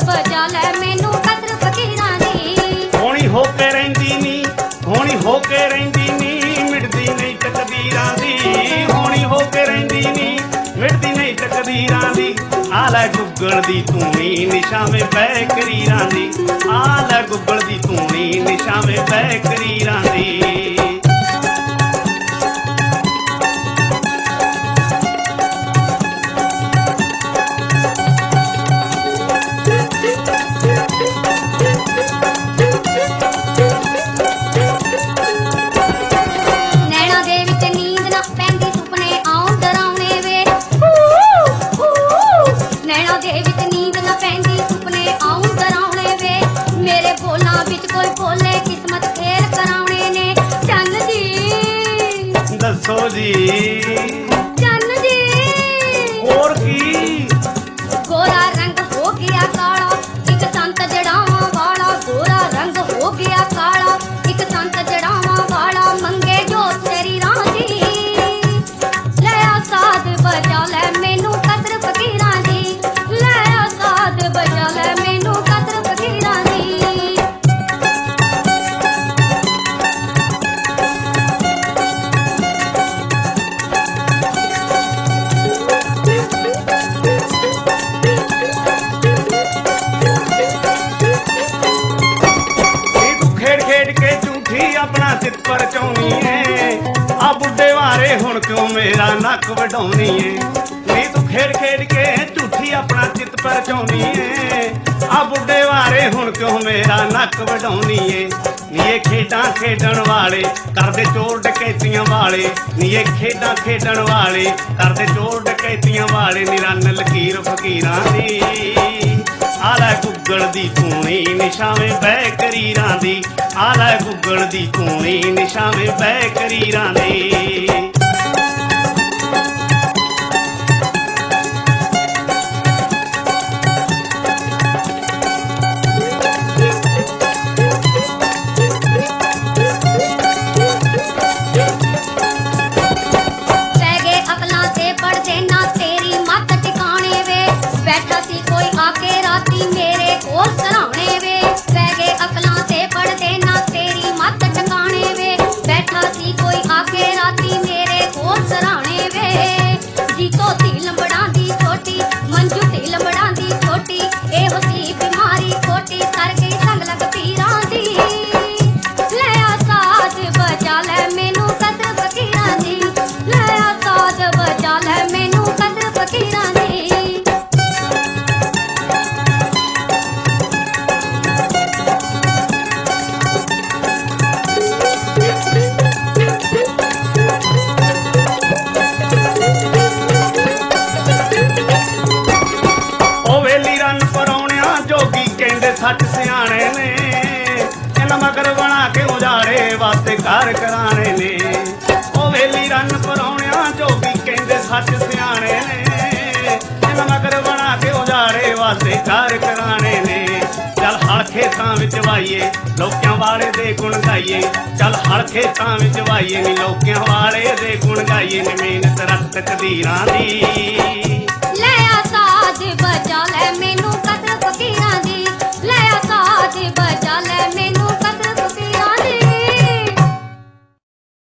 बजा लै मैनू कसर फकीरां दी। होनी होके रहिंदी नी, होनी होके रहिंदी नी, मिटदी नहीं तकदीरां दी। होनी होके रहिंदी नी, मिटदी नहीं तकदीरां दी। आला गुगल दी तूनी निशा में बह करीरां दी। आला गुगल दी तूनी निशा में बह करीरां दी। दसो जी चन्न जी और की गोरा रंग हो गया काला, एक संत जड़ावां वाला। गोरा रंग हो गया काला, एक संत जड़ावां वाला। मंगे जो शरीरां दी, लया साध बजा लै मैनू कसर फकीरां दी। लया साध बजा लै मैनू कसर फकीरां दी। अपना चित पर चौनी है आ बुढ़े वारे हुण क्यों मेरा नक वढाउणी है। नी तू खेड खेड के झूठी अपना चित पर चौनी है आ बुढ़े वारे हुण क्यों मेरा नक वढाउणी है। नी ये खेडां खेडण वाले करदे चोर डकैतियां वाले। नी ये खेडां खेडण वाले करदे चोर डकैतियां वाले। निरन लकीर फकीरां दी। आला गुगल दी तूनी निशा में बह करीरां दी। आला गुगल दी तूनी निशा में बह करीरां दी। सच सियाने ने इन मगर बना के उजाड़े वास्ते घर कराने ने। ओ वेली रन परौणिया जोगी कहंदे सच सियाने ने इन मगर बना के उजाड़े वास्ते घर कराने ने। चल हल खेतां विच वाइए लोकियां वाले दे गुण गाइए। चल हल खेतां विच वाइए नी लोकियां वाले दे गुण गाइए। नी मेहनत रख तकदीरां दी।